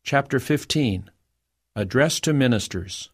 Chapter 15. Address to Ministers.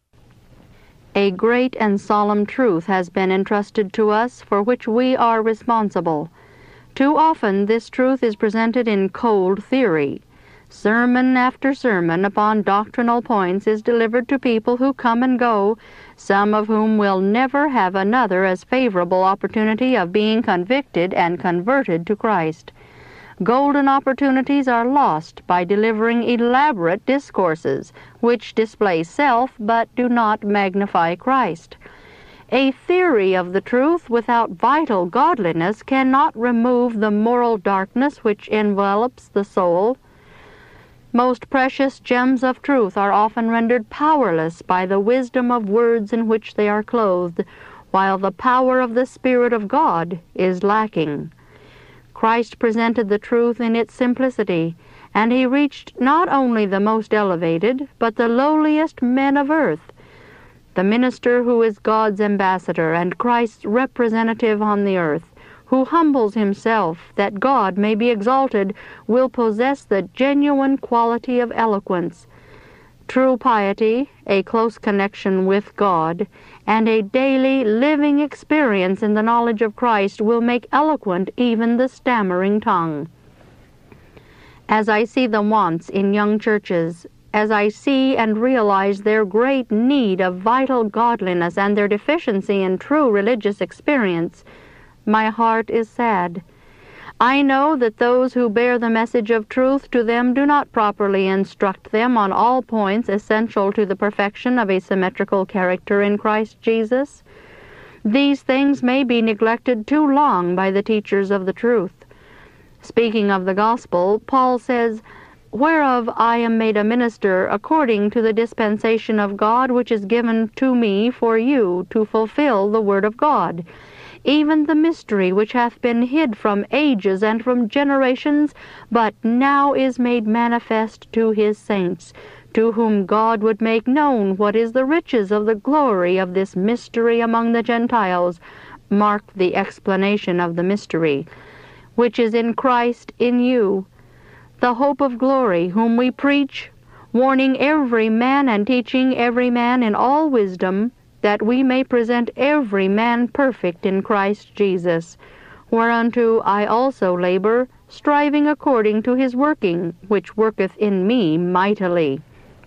A great and solemn truth has been entrusted to us for which we are responsible. Too often this truth is presented in cold theory. Sermon after sermon upon doctrinal points is delivered to people who come and go, some of whom will never have another as favorable opportunity of being convicted and converted to Christ. Golden opportunities are lost by delivering elaborate discourses which display self but do not magnify Christ. A theory of the truth without vital godliness cannot remove the moral darkness which envelops the soul. Most precious gems of truth are often rendered powerless by the wisdom of words in which they are clothed, while the power of the Spirit of God is lacking. Christ presented the truth in its simplicity, and he reached not only the most elevated, but the lowliest men of earth. The minister who is God's ambassador and Christ's representative on the earth, who humbles himself that God may be exalted, will possess the genuine quality of eloquence. True piety, a close connection with God, and a daily living experience in the knowledge of Christ will make eloquent even the stammering tongue. As I see the wants in young churches, as I see and realize their great need of vital godliness and their deficiency in true religious experience, my heart is sad. I know that those who bear the message of truth to them do not properly instruct them on all points essential to the perfection of a symmetrical character in Christ Jesus. These things may be neglected too long by the teachers of the truth. Speaking of the gospel, Paul says, "Whereof I am made a minister according to the dispensation of God which is given to me for you to fulfill the word of God, even the mystery which hath been hid from ages and from generations, but now is made manifest to his saints, to whom God would make known what is the riches of the glory of this mystery among the Gentiles." Mark the explanation of the mystery, "which is in Christ in you, the hope of glory, whom we preach, warning every man and teaching every man in all wisdom, that we may present every man perfect in Christ Jesus, whereunto I also labor, striving according to his working, which worketh in me mightily."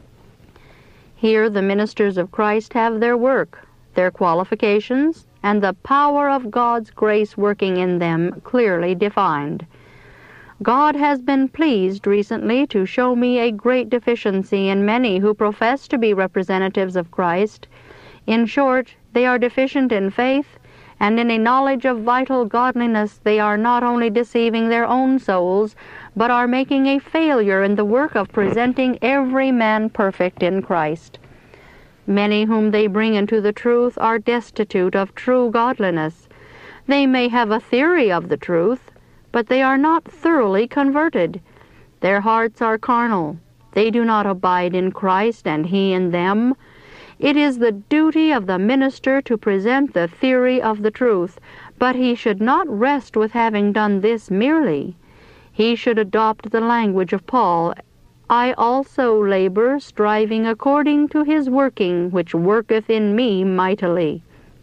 Here the ministers of Christ have their work, their qualifications, and the power of God's grace working in them clearly defined. God has been pleased recently to show me a great deficiency in many who profess to be representatives of Christ. In short, they are deficient in faith, and in a knowledge of vital godliness they are not only deceiving their own souls, but are making a failure in the work of presenting every man perfect in Christ. Many whom they bring into the truth are destitute of true godliness. They may have a theory of the truth, but they are not thoroughly converted. Their hearts are carnal. They do not abide in Christ and he in them. It is the duty of the minister to present the theory of the truth, but he should not rest with having done this merely. He should adopt the language of Paul, "I also labor, striving according to his working, which worketh in me mightily."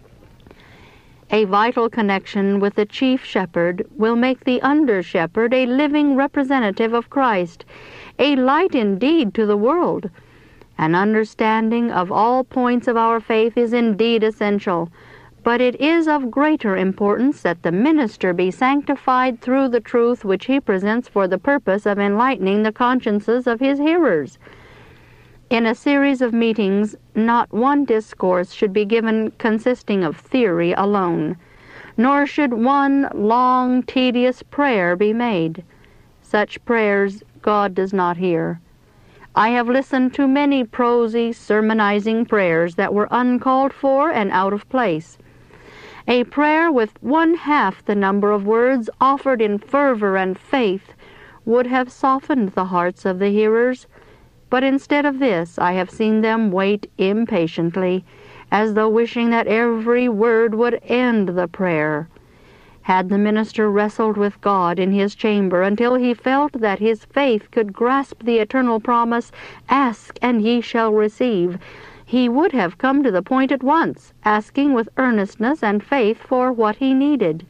A vital connection with the chief shepherd will make the under-shepherd a living representative of Christ, a light indeed to the world. An understanding of all points of our faith is indeed essential, but it is of greater importance that the minister be sanctified through the truth which he presents for the purpose of enlightening the consciences of his hearers. In a series of meetings, not one discourse should be given consisting of theory alone, nor should one long, tedious prayer be made. Such prayers God does not hear. I have listened to many prosy, sermonizing prayers that were uncalled for and out of place. A prayer with 1/2 the number of words offered in fervor and faith would have softened the hearts of the hearers, but instead of this I have seen them wait impatiently, as though wishing that every word would end the prayer. Had the minister wrestled with God in his chamber until he felt that his faith could grasp the eternal promise, "Ask, and ye shall receive," he would have come to the point at once, asking with earnestness and faith for what he needed.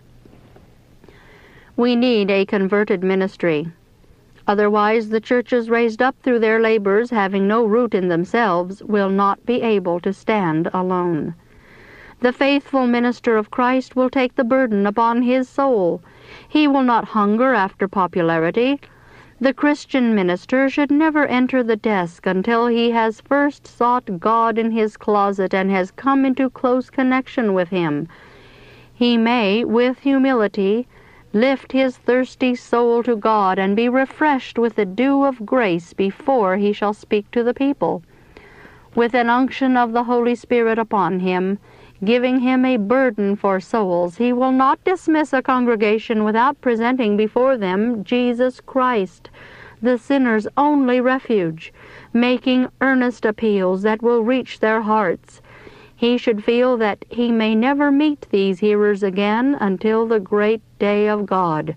We need a converted ministry. Otherwise, the churches raised up through their labors, having no root in themselves, will not be able to stand alone. The faithful minister of Christ will take the burden upon his soul. He will not hunger after popularity. The Christian minister should never enter the desk until he has first sought God in his closet and has come into close connection with him. He may, with humility, lift his thirsty soul to God and be refreshed with the dew of grace before he shall speak to the people. With an unction of the Holy Spirit upon him, giving him a burden for souls, he will not dismiss a congregation without presenting before them Jesus Christ, the sinner's only refuge, making earnest appeals that will reach their hearts. He should feel that he may never meet these hearers again until the great day of God.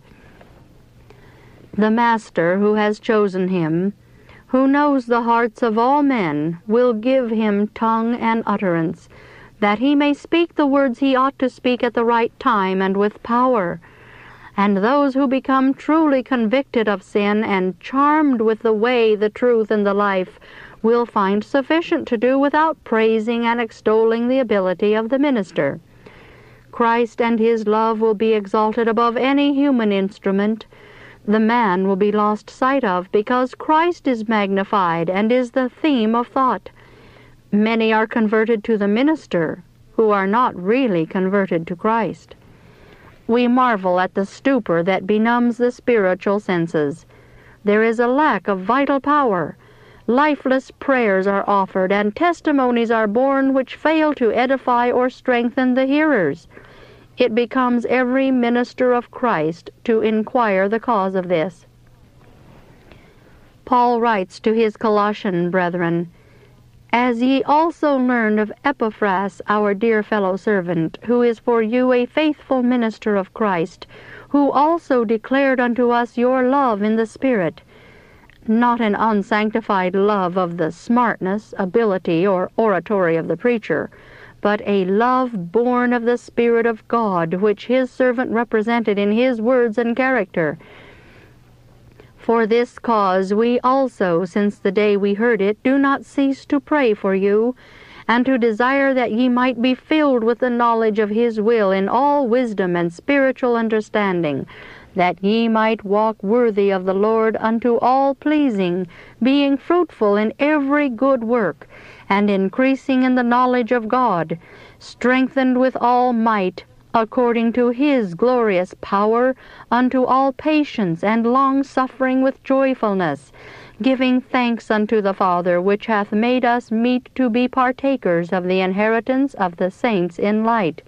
The Master who has chosen him, who knows the hearts of all men, will give him tongue and utterance, that he may speak the words he ought to speak at the right time and with power. And those who become truly convicted of sin and charmed with the way, the truth, and the life will find sufficient to do without praising and extolling the ability of the minister. Christ and his love will be exalted above any human instrument. The man will be lost sight of because Christ is magnified and is the theme of thought. Many are converted to the minister who are not really converted to Christ. We marvel at the stupor that benumbs the spiritual senses. There is a lack of vital power. Lifeless prayers are offered, and testimonies are borne which fail to edify or strengthen the hearers. It becomes every minister of Christ to inquire the cause of this. Paul writes to his Colossian brethren, "As ye also learned of Epaphras, our dear fellow servant, who is for you a faithful minister of Christ, who also declared unto us your love in the Spirit," not an unsanctified love of the smartness, ability, or oratory of the preacher, but a love born of the Spirit of God, which his servant represented in his words and character. For this cause we also, since the day we heard it, do not cease to pray for you, and to desire that ye might be filled with the knowledge of his will in all wisdom and spiritual understanding, that ye might walk worthy of the Lord unto all pleasing, being fruitful in every good work, and increasing in the knowledge of God, strengthened with all might, according to his glorious power, unto all patience and long-suffering with joyfulness, giving thanks unto the Father, which hath made us meet to be partakers of the inheritance of the saints in light.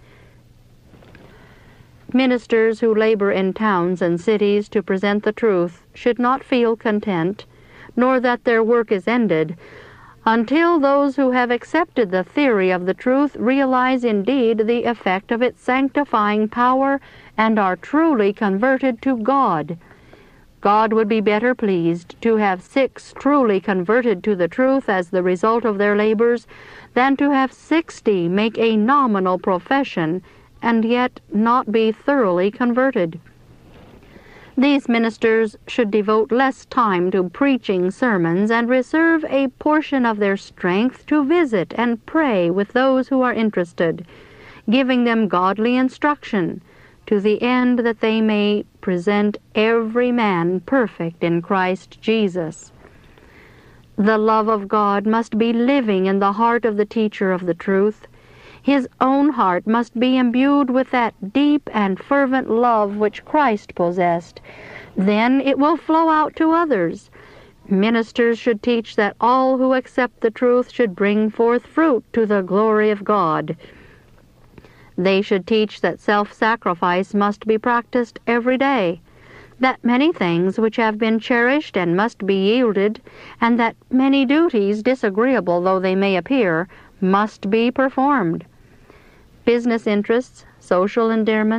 Ministers who labor in towns and cities to present the truth should not feel content, nor that their work is ended, until those who have accepted the theory of the truth realize indeed the effect of its sanctifying power and are truly converted to God. God would be better pleased to have 6 truly converted to the truth as the result of their labors than to have 60 make a nominal profession and yet not be thoroughly converted. These ministers should devote less time to preaching sermons and reserve a portion of their strength to visit and pray with those who are interested, giving them godly instruction, to the end that they may present every man perfect in Christ Jesus. The love of God must be living in the heart of the teacher of the truth. His own heart must be imbued with that deep and fervent love which Christ possessed. Then it will flow out to others. Ministers should teach that all who accept the truth should bring forth fruit to the glory of God. They should teach that self-sacrifice must be practiced every day, that many things which have been cherished and must be yielded, and that many duties, disagreeable though they may appear, must be performed. Business interests, social endearments,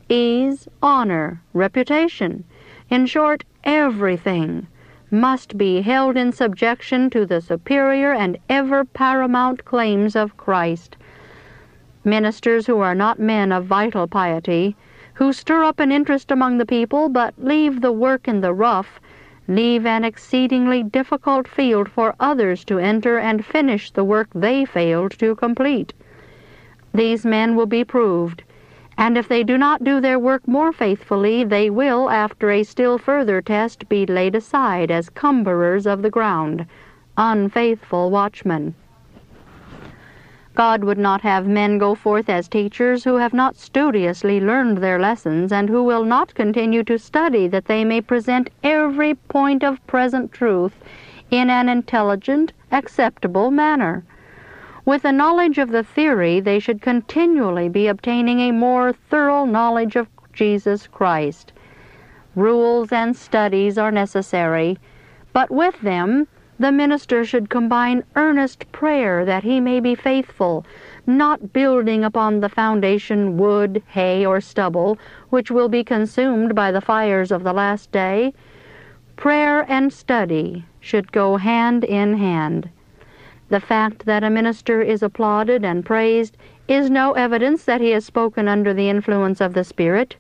ease, honor, reputation, in short, everything, must be held in subjection to the superior and ever paramount claims of Christ. Ministers who are not men of vital piety, who stir up an interest among the people but leave the work in the rough, leave an exceedingly difficult field for others to enter and finish the work they failed to complete. These men will be proved, and if they do not do their work more faithfully, they will, after a still further test, be laid aside as cumberers of the ground, unfaithful watchmen. God would not have men go forth as teachers who have not studiously learned their lessons and who will not continue to study that they may present every point of present truth in an intelligent, acceptable manner. With the knowledge of the theory, they should continually be obtaining a more thorough knowledge of Jesus Christ. Rules and studies are necessary, but with them the minister should combine earnest prayer that he may be faithful, not building upon the foundation wood, hay, or stubble, which will be consumed by the fires of the last day. Prayer and study should go hand in hand. The fact that a minister is applauded and praised is no evidence that he has spoken under the influence of the Spirit.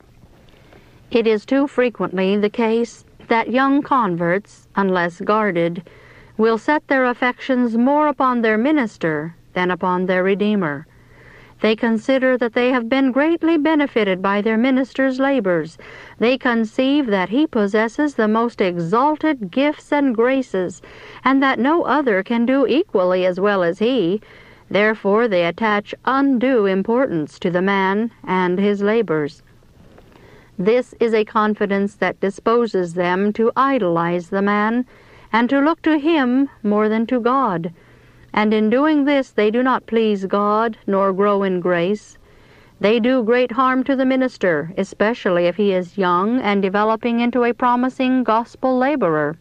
It is too frequently the case that young converts, unless guarded, will set their affections more upon their minister than upon their Redeemer. They consider that they have been greatly benefited by their minister's labors. They conceive that he possesses the most exalted gifts and graces, and that no other can do equally as well as he. Therefore they attach undue importance to the man and his labors. This is a confidence that disposes them to idolize the man, and to look to him more than to God. And in doing this they do not please God, nor grow in grace. They do great harm to the minister, especially if he is young and developing into a promising gospel laborer.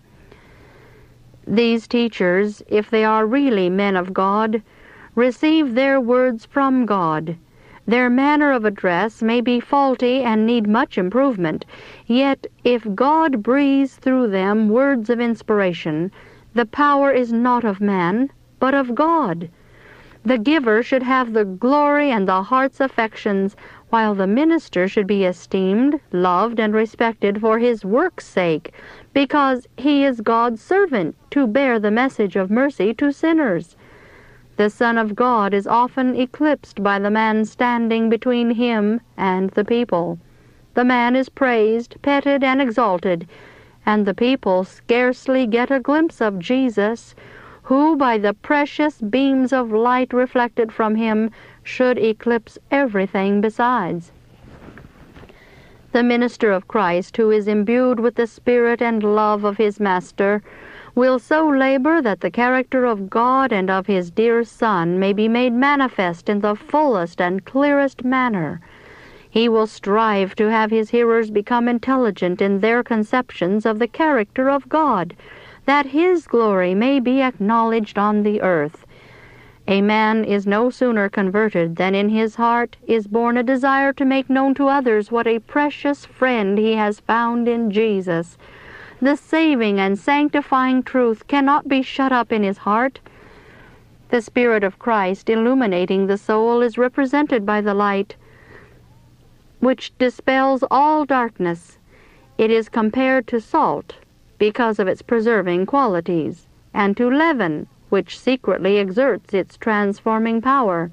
These teachers, if they are really men of God, receive their words from God. Their manner of address may be faulty and need much improvement, yet if God breathes through them words of inspiration, the power is not of man, but of God. The giver should have the glory and the heart's affections, while the minister should be esteemed, loved, and respected for his work's sake, because he is God's servant to bear the message of mercy to sinners. The Son of God is often eclipsed by the man standing between him and the people. The man is praised, petted, and exalted, and the people scarcely get a glimpse of Jesus, who, by the precious beams of light reflected from him, should eclipse everything besides. The minister of Christ, who is imbued with the spirit and love of his Master, will so labor that the character of God and of his dear Son may be made manifest in the fullest and clearest manner. He will strive to have his hearers become intelligent in their conceptions of the character of God, that his glory may be acknowledged on the earth. A man is no sooner converted than in his heart is born a desire to make known to others what a precious friend he has found in Jesus. The saving and sanctifying truth cannot be shut up in his heart. The Spirit of Christ illuminating the soul is represented by the light, which dispels all darkness. It is compared to salt, because of its preserving qualities, and to leaven, which secretly exerts its transforming power.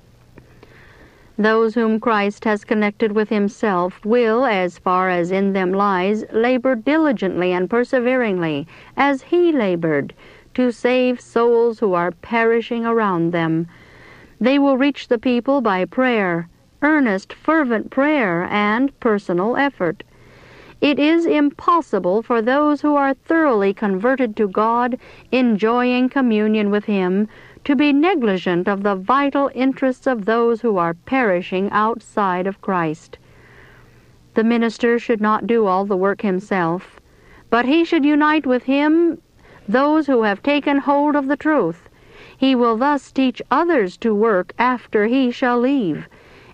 Those whom Christ has connected with himself will, as far as in them lies, labor diligently and perseveringly, as he labored, to save souls who are perishing around them. They will reach the people by prayer, earnest, fervent prayer, and personal effort. It is impossible for those who are thoroughly converted to God, enjoying communion with him, to be negligent of the vital interests of those who are perishing outside of Christ. The minister should not do all the work himself, but he should unite with him those who have taken hold of the truth. He will thus teach others to work after he shall leave.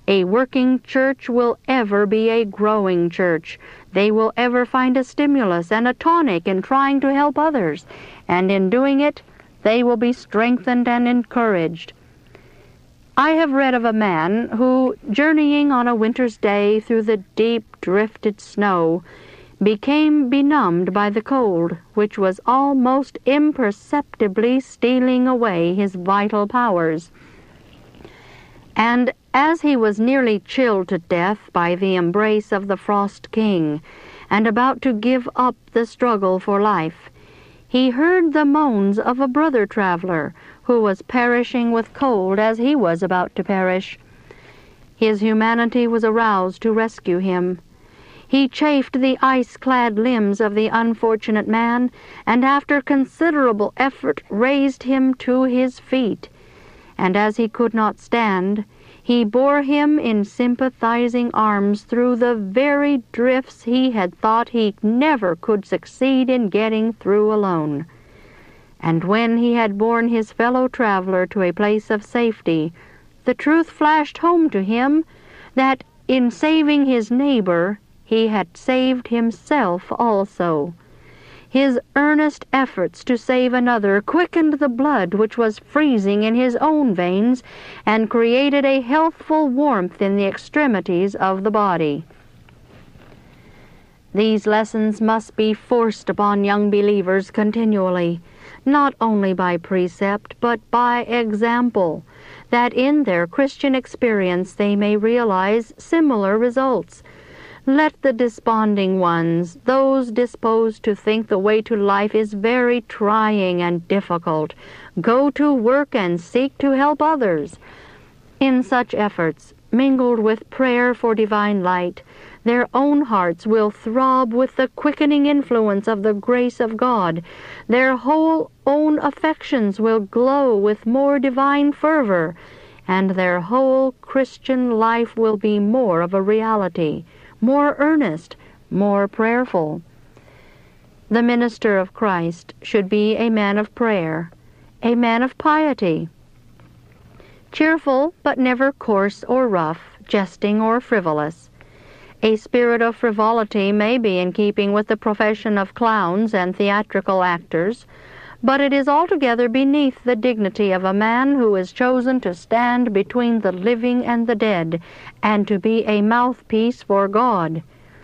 A working church will ever be a growing church. They will ever find a stimulus and a tonic in trying to help others, and in doing it, they will be strengthened and encouraged. I have read of a man who, journeying on a winter's day through the deep drifted snow, became benumbed by the cold, which was almost imperceptibly stealing away his vital powers. And as he was nearly chilled to death by the embrace of the Frost King, and about to give up the struggle for life, he heard the moans of a brother traveler who was perishing with cold as he was about to perish. His humanity was aroused to rescue him. He chafed the ice-clad limbs of the unfortunate man, and after considerable effort raised him to his feet. And as he could not stand, he bore him in sympathizing arms through the very drifts he had thought he never could succeed in getting through alone. And when he had borne his fellow traveler to a place of safety, the truth flashed home to him that in saving his neighbor, he had saved himself also. His earnest efforts to save another quickened the blood which was freezing in his own veins and created a healthful warmth in the extremities of the body. These lessons must be forced upon young believers continually, not only by precept but by example, that in their Christian experience they may realize similar results. Let the desponding ones, those disposed to think the way to life is very trying and difficult, go to work and seek to help others. In such efforts, mingled with prayer for divine light, their own hearts will throb with the quickening influence of the grace of God. Their whole own affections will glow with more divine fervor, and their whole Christian life will be more of a reality, more earnest, more prayerful. The minister of Christ should be a man of prayer, a man of piety, cheerful but never coarse or rough, jesting or frivolous. A spirit of frivolity may be in keeping with the profession of clowns and theatrical actors, but it is altogether beneath the dignity of a man who is chosen to stand between the living and the dead, and to be a mouthpiece for God.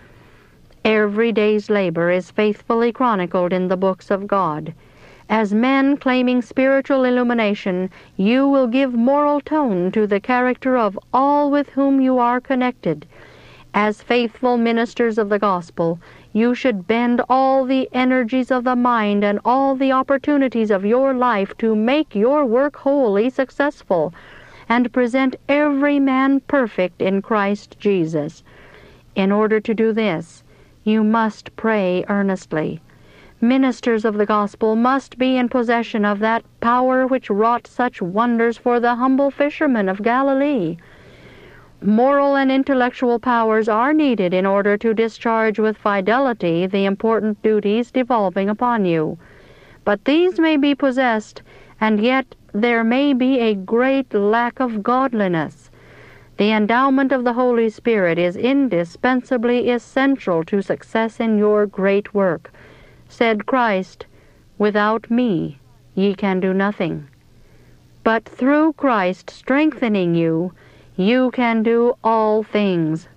Every day's labor is faithfully chronicled in the books of God. As men claiming spiritual illumination, you will give moral tone to the character of all with whom you are connected. As faithful ministers of the gospel, you should bend all the energies of the mind and all the opportunities of your life to make your work wholly successful, and present every man perfect in Christ Jesus. In order to do this, you must pray earnestly. Ministers of the gospel must be in possession of that power which wrought such wonders for the humble fishermen of Galilee. Moral and intellectual powers are needed in order to discharge with fidelity the important duties devolving upon you. But these may be possessed, and yet there may be a great lack of godliness. The endowment of the Holy Spirit is indispensably essential to success in your great work. Said Christ, "Without me ye can do nothing." But through Christ strengthening you, you can do all things.